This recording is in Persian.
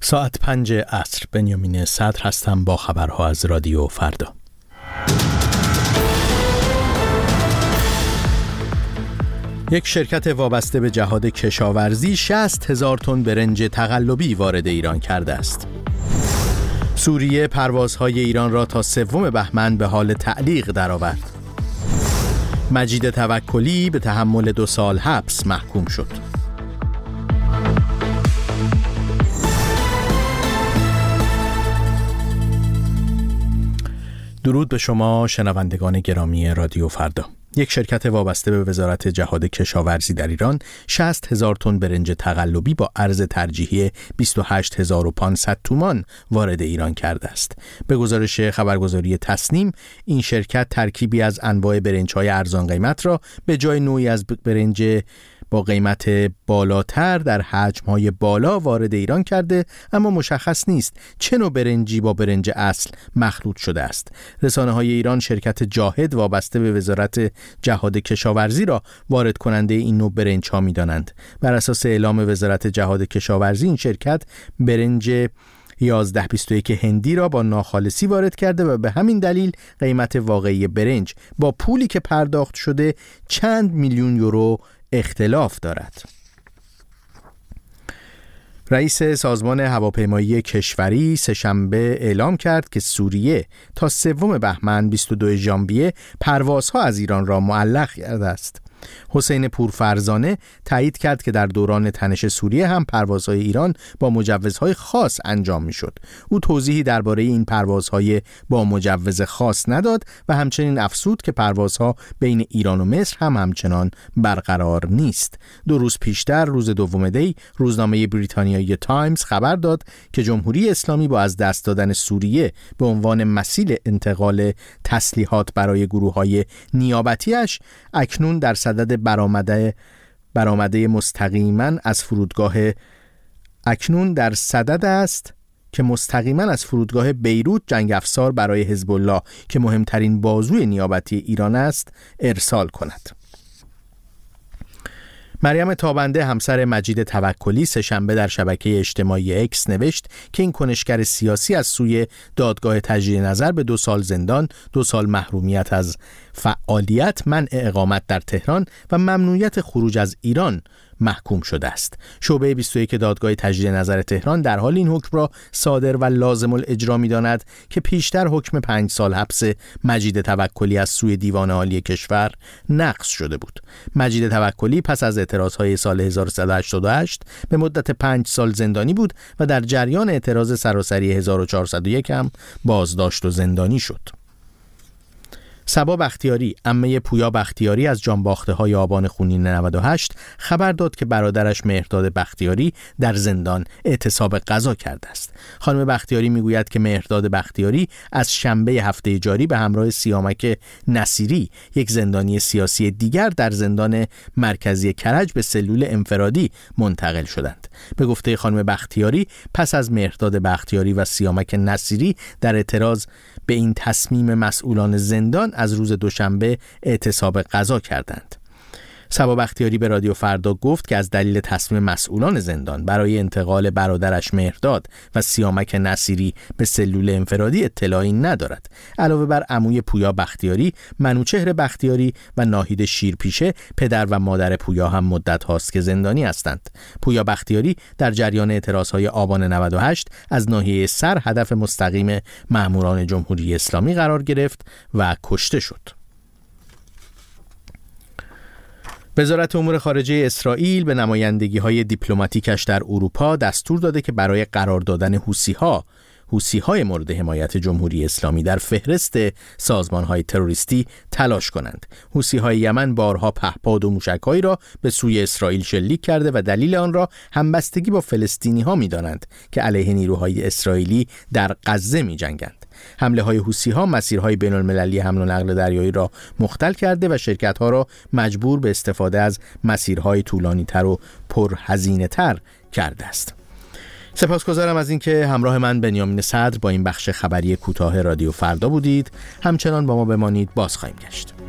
ساعت 5 عصر. بنیامین صدر هستم با خبرها از رادیو فردا. یک شرکت وابسته به جهاد کشاورزی 60,000 تن برنج تقلبی وارد ایران کرده است. سوریه پروازهای ایران را تا 3 بهمن به حال تعلیق درآورد. مجید توکلی به تحمل 2 سال حبس محکوم شد. درود به شما شنوندگان گرامی رادیو فردا. یک شرکت وابسته به وزارت جهاد کشاورزی در ایران 60,000 تن برنج تقلبی با ارز ترجیحی 28,500 تومان وارد ایران کرده است. به گزارش خبرگزاری تصنیم، این شرکت ترکیبی از انواع برنج‌های ارزان قیمت را به جای نوعی از برنج با قیمت بالاتر در حجم‌های بالا وارد ایران کرده، اما مشخص نیست چه نوع برنجی با برنج اصل مخلوط شده است. رسانه‌های ایران شرکت جاهد وابسته به وزارت جهاد کشاورزی را وارد کننده این نوع برنج‌ها می‌دانند. بر اساس اعلام وزارت جهاد کشاورزی، این شرکت برنج 1121 هندی را با ناخالصی وارد کرده و به همین دلیل قیمت واقعی برنج با پولی که پرداخت شده چند میلیون یورو اختلاف دارد. رئیس سازمان هواپیمایی کشوری سه‌شنبه اعلام کرد که سوریه تا 3 بهمن 22 ژانویه پروازها از ایران را معلق کرده است. حسین پورفرزانه تایید کرد که در دوران تنش سوریه هم پروازهای ایران با مجوزهای خاص انجام می‌شد. او توضیحی درباره این پروازهای با مجوز خاص نداد و همچنین افزود که پروازها بین ایران و مصر هم همچنان برقرار نیست. 2 روز پیشتر، روز 2 دی، روزنامه بریتانیایی تایمز خبر داد که جمهوری اسلامی با از دست دادن سوریه به عنوان مسیل انتقال تسلیحات برای گروه‌های نیابتی‌اش اکنون در صدد برآمده مستقیما از فرودگاه است که مستقیما از فرودگاه بیروت جنگ افزار برای حزب الله که مهمترین بازوی نیابتی ایران است ارسال کند. مریم تابنده همسر مجید توکلی سه‌شنبه در شبکه اجتماعی اکس نوشت که این کنشگر سیاسی از سوی دادگاه تجدید نظر به 2 سال زندان، 2 سال محرومیت از فعالیت، منع اقامت در تهران و ممنوعیت خروج از ایران محکوم شده است. شعبه 21 دادگاه تجدید نظر تهران در حال این حکم را صادر و لازم الاجرا می‌داند که پیشتر حکم 5 سال حبس مجید توکلی از سوی دیوان عالی کشور نقض شده بود. مجید توکلی پس از اعتراضهای سال 1388 به مدت 5 سال زندانی بود و در جریان اعتراض سراسری 1401 هم بازداشت و زندانی شد. صبا بختیاری، عمه پویا بختیاری از جانباخته‌های آبان خونین 98 خبر داد که برادرش مهرداد بختیاری در زندان اعتصاب غذا کرده است. خانم بختیاری میگوید که مهرداد بختیاری از شنبه هفته جاری به همراه سیامک نصیری، یک زندانی سیاسی دیگر، در زندان مرکزی کرج به سلول انفرادی منتقل شدند. به گفته خانم بختیاری، پس از مهرداد بختیاری و سیامک نصیری در اعتراض به این تصمیم مسئولان زندان از روز دوشنبه اعتصاب غذا کردند. صبا بختیاری به رادیو فردا گفت که از دلیل تصمیم مسئولان زندان برای انتقال برادرش مهرداد و سیامک نصیری به سلول انفرادی اطلاعی ندارد. علاوه بر عموی پویا بختیاری، منوچهر بختیاری و ناهید شیرپیشه، پدر و مادر پویا هم مدت هاست که زندانی هستند. پویا بختیاری در جریان اعتراضهای آبان 98 از ناحیه سر هدف مستقیم ماموران جمهوری اسلامی قرار گرفت و کشته شد. وزارت امور خارجه اسرائیل به نمایندگی‌های دیپلماتیکش در اروپا دستور داده که برای قرار دادن حوثی‌های مورد حمایت جمهوری اسلامی در فهرست سازمان‌های تروریستی تلاش کنند. حوثی‌های یمن بارها پهپاد و موشک‌هایی را به سوی اسرائیل شلیک کرده و دلیل آن را همبستگی با فلسطینی‌ها می‌دانند که علیه نیروهای اسرائیلی در غزه می‌جنگند. حمله‌های حوثی‌ها مسیرهای بین‌المللی حمل و نقل دریایی را مختل کرده و شرکت‌ها را مجبور به استفاده از مسیرهای طولانی‌تر و پرهزینه‌تر کرده است. سپاسگزارم از اینکه همراه من بنیامین صدر با این بخش خبری کوتاه رادیو فردا بودید. همچنان با ما بمانید، باز خواهیم گشت.